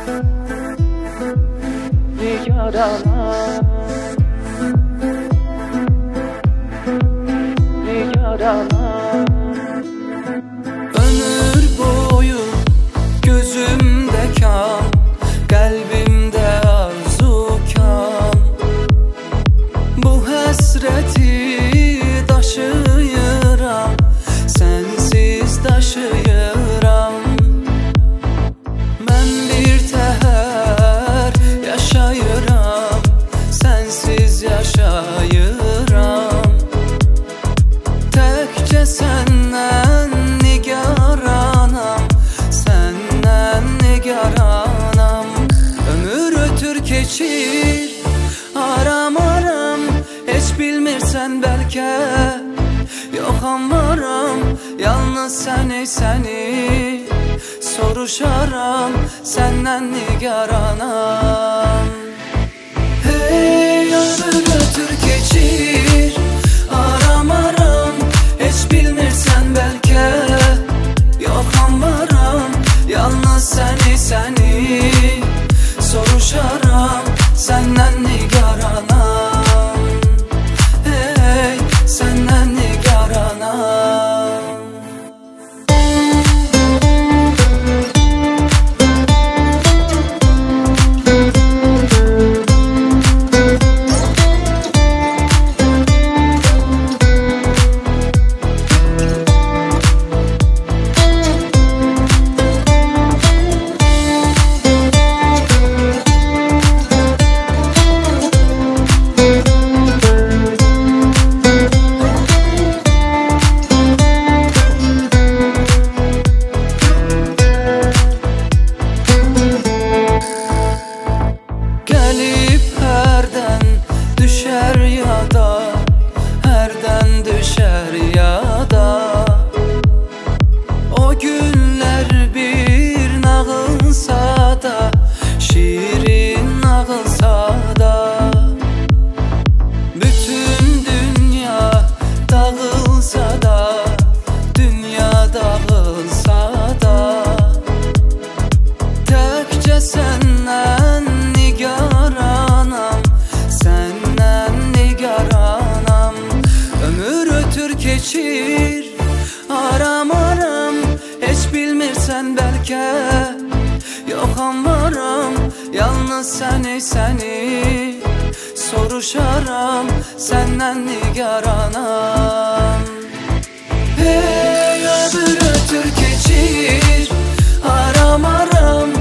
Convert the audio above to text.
nigarana, nigarana. Ömür boyu gözümde kan, kalbimde arzu kan. Bu hasreti daşıyıram, sensiz daşıyıram. Ben bir təhər yaşayıram, sensiz yaşayıram. Təkcə səndən nigaranam, səndən nigaranam. Ömür ötür keçir, aram aram, heç bilmirsən bəlkə. Yoxam varam, yalnız səni, səni soruşaram, səndən nigaranam. Hey, ömür ötür keçir, aram aram, heç bilmirsən bəlkə. Yoxam varam, yalnız səni, səni soruşaram, səndən nigaranam. Hey, səndən nigaranam. Gəlib hərdən düşər yada, hərdən düşər yada. O günlər bir nağılsa da, şirin nağılsa da. Bütün dünya dağılsa da, dünya dağılsa da. Təkcə səndən nigaranam, səndən nigaranam. Ömür ötür keçir, aram aram, heç bilmirsən bəlkə. Yoxam varam, yalnız səni, səni soruşaram, səndən nigaranam. Hey, ömür ötür keçir, aram aram,